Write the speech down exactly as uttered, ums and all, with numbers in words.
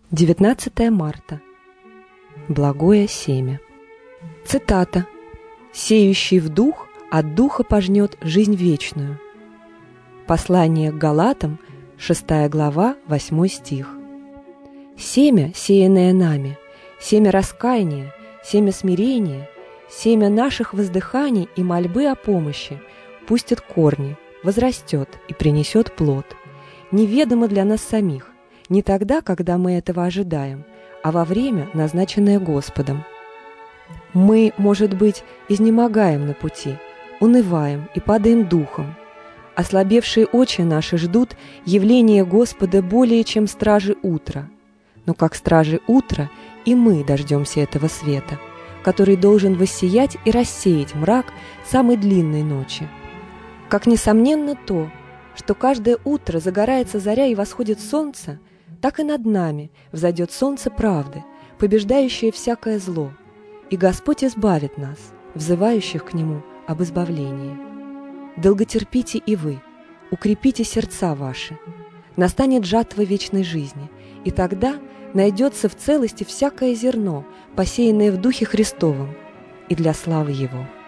девятнадцатое марта. Благое семя. Цитата. «Сеющий в дух от духа пожнет жизнь вечную». Послание к Галатам, шестая глава, восьмой стих. Семя, сеянное нами, семя раскаяния, семя смирения, семя наших воздыханий и мольбы о помощи пустит корни, возрастет и принесет плод, неведомо для нас самих, не тогда, когда мы этого ожидаем, а во время, назначенное Господом. Мы, может быть, изнемогаем на пути, унываем и падаем духом. Ослабевшие очи наши ждут явления Господа более, чем стражи утра. Но как стражи утра и мы дождемся этого света, который должен воссиять и рассеять мрак самой длинной ночи. Как несомненно то, что каждое утро загорается заря и восходит солнце, так и над нами взойдет солнце правды, побеждающее всякое зло, и Господь избавит нас, взывающих к Нему об избавлении. Долготерпите и вы, укрепите сердца ваши. Настанет жатва вечной жизни, и тогда найдется в целости всякое зерно, посеянное в Духе Христовом, и для славы Его.